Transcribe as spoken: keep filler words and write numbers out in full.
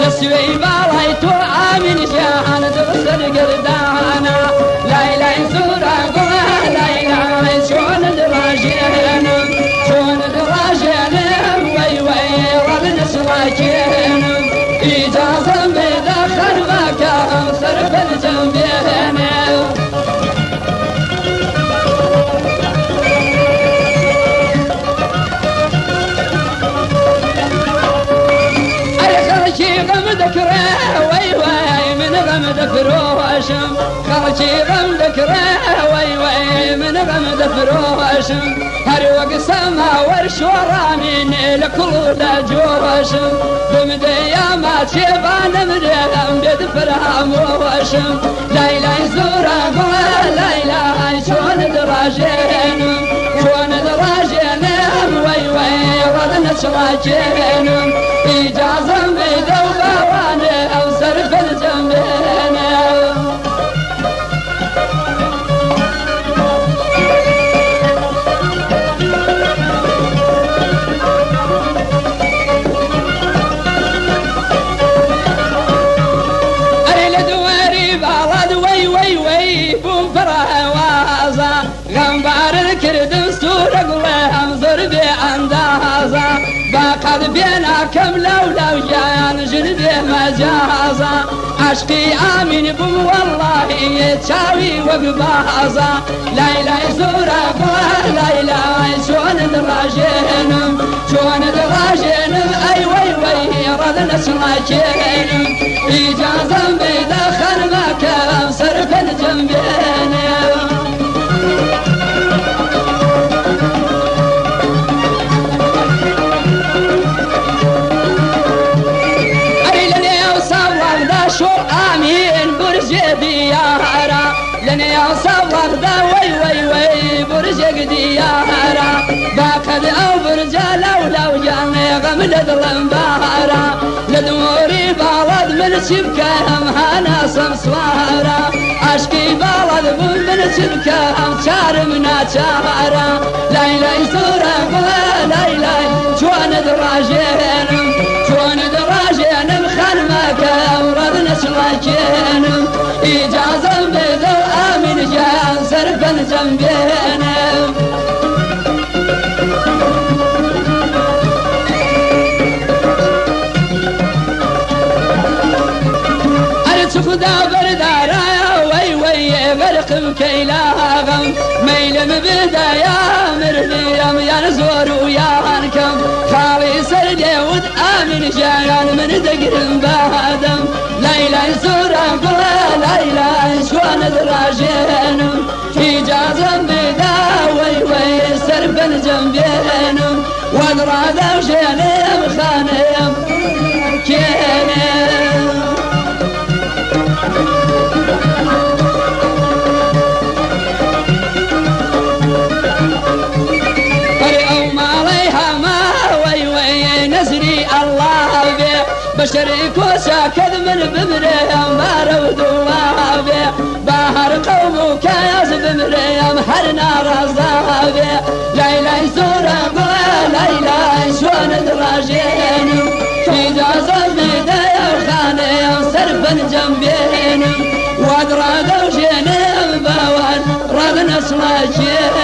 سوي بالايتو آمن جهان تغسل قردانا لا إله زورا قوة لا إله شون دراجين شون دراجين وي وي رضن سراجين إجازة بدخل مكان صرف الجنبين ذكره وي وي من غم ذكروشم خرجي غم ذكره وي وي من غم ذكروشم هر وقت سما ورش ورامين لكل لجوشم بمديا ما تشيبان مديم بدفرام وشم لا إله زورا لا إله شون دراجين شون دراجين وي وي ردنا شراجين إجازة بدوبة وانا أوسر في الجنبين أريد دواري بالاد وي وي وي بوم فرح وازا غنبار الكردن سور قلهم ضربي اندازا باقد بينا كم لو لو جان جنبي مجازا عشقي آمين بم والله يتشاوي وقبازا لا إله زورا لا إله شون دراجين شون دراجين أي وي وي ردنا سراجين إجازة بدخل مكان صرف الجنبين ديارا لن يصور دا وي وي وي برجك ديارا باكد او برجا لو لو جاني غمل الانبارا لدموري بالد من شبكهم هانا سمسوارا اشكي بالد من شبكهم شار منا شارا لا اله سورا لا اله شوان دراجين شوان دراجين مخنمك وردنا سواجين إجازة بدو آمن جان صرفا جنبين أرتف دابر دارا وي وي برقم كيلاغم ميلم بدايا مرميم ينزور ويانكم خالي سردي ود آمن جان من دقرم بادم لا إله زورا لا إله شوان دراجين إجازة بدا وي وي سربا جنبين ودرا دوشينيم خانيم كينيم فرقوا ما عليها ما وي وي نزري الله بيه بشريك وساكد من بمريم بارود وابي باهر قومك ياز بمريم هر نار الزابي لا إله زورا لا إله شوان دراجين إجازة بدايا وخانيم صرفا جنبين وادرا دوشين باوان رغنا سلاجين